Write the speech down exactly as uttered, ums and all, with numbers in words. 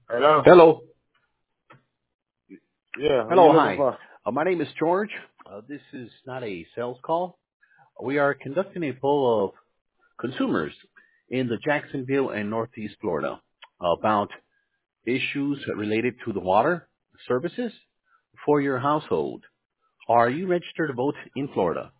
Hello? Hello. Yeah, who you Hello. looking Hi. for? Uh, my name is George. Uh, this is not a sales call. We are conducting a poll of consumers in the Jacksonville and Northeast Florida about issues related to the water services for your household. Are you registered to vote in Florida?